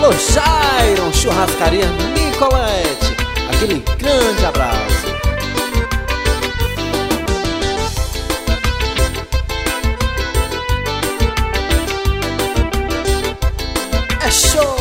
Alô, Jairon, churrascaria Nicolete, aquele grande abraço. É show!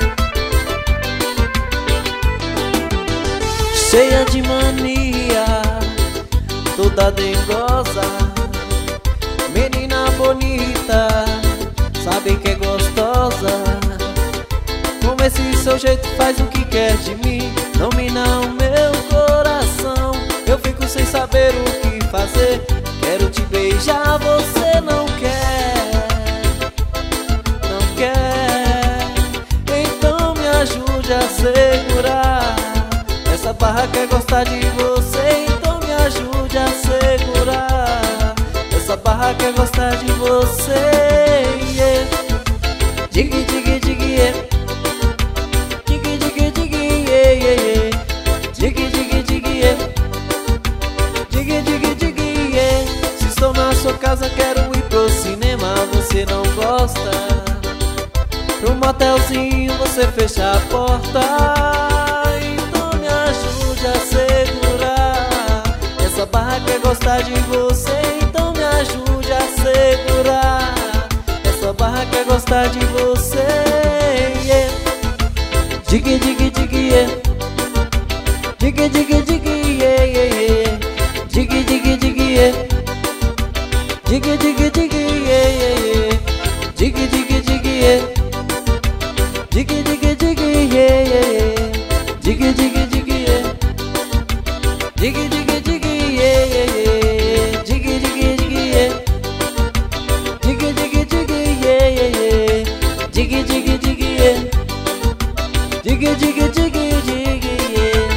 Cheia de mania, toda dengosa, menina bonita, sabe que é gostosa. Com esse seu jeito faz o que quer de mim, domina o meu coração. Eu fico sem saber o que fazer, quero te beijar, você não quer, não quer. Então me ajude a segurar, essa barra quer gostar de você, então me ajude a segurar, essa barra quer gostar de você, yeah. Diggy, diggy, diggy, yeah. Diggy, diggy, diggy, yeah, yeah, yeah. Diggy, diggy, diggy, yeah. Diggy, diggy, diggy, yeah. Se estou na sua casa quero ir pro cinema, você não gosta. Pro motelzinho você fecha a porta, então me ajude a segurar, essa barra quer gostar de você, então me ajude a segurar, essa barra quer gostar de você, yeah. Diggy, diggy, diggy, yeah. Diggy, diggy, diggy, yeah, yeah, yeah. Diggy, diggy, diggy, yeah. Diggy, diggy, diggy, yeah, yeah, yeah. Diggy, diggy, diggy, yeah. Diggy, diggy, diggy, yeah, yeah, yeah. Diggy, diggy, diggy, yeah. Diggy, diggy, diggy, yeah, yeah, yeah. Diggy, diggy, diggy, yeah. Diggy, diggy, diggy, yeah, yeah, yeah. Diggy, diggy, diggy, yeah. Diggy, diggy, diggy, diggy, yeah.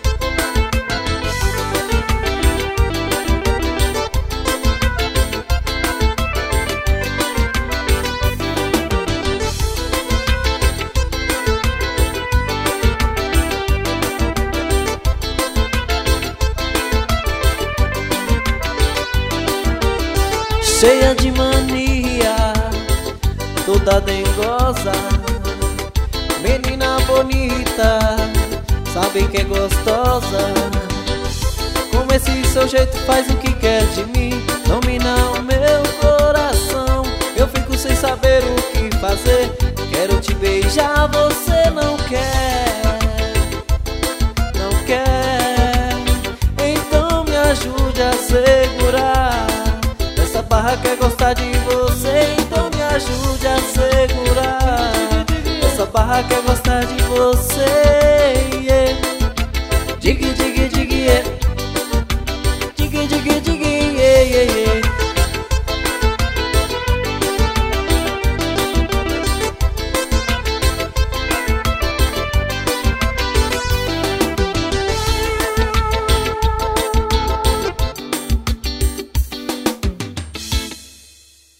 Cheia de mania, toda dengosa, menina bonita, sabe que é gostosa. Com esse seu jeito faz o que quer de mim, domina o meu coração. Eu fico sem saber o que fazer, quero te beijar, você não quer, não quer. Então me ajude a segurar, essa barra quer gostar de você, então me ajude a segurar, essa barra quer gostar de você.